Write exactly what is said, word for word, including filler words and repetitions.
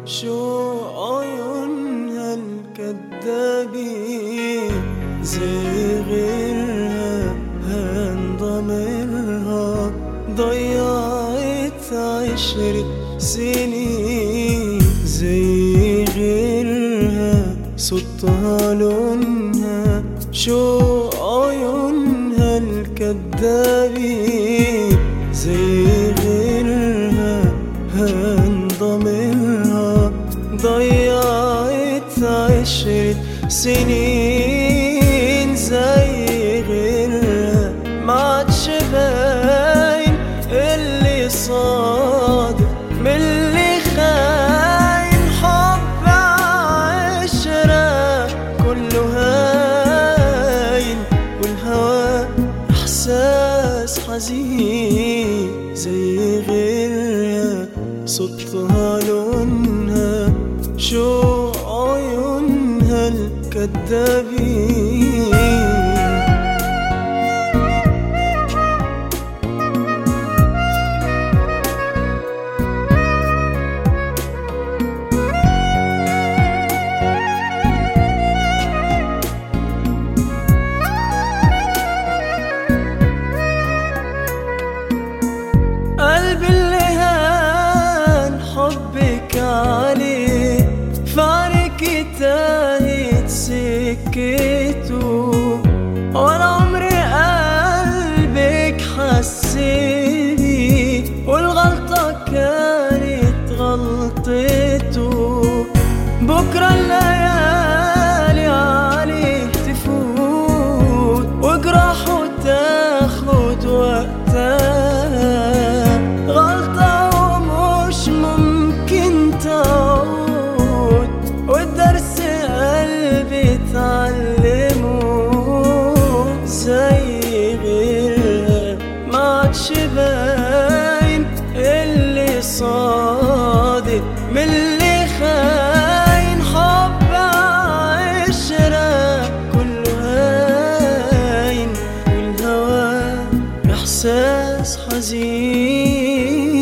شو عيونها الكدابين زي غيرها هان ضميرها ضيعت عشر سنين زي غيرها صوتها لونها شو عيونها الكدابين زي غيرها هان ضميرها ضيعت عشر سنين زي غيرها ما عادش باين اللي صادق من اللي خاين حب عشرة كله هاين والهوى احساس حزين زي غيرها صوتها لونها شو عيونها الكدابين. قلبي اللي هان حبك عليه فارق تاهت سكته ولا عمري قلبك حسيني والغلطة كانت غلطته بكرة الليالي عليه تفوت وجراحه تاخد وقتها غلطة ومش ممكن تعود والدرس قلبي اتعلمه زي غيرها ما عادش باين اللي صادق من اللي خاين حب عشرة كله هاين والهوى احساس حزين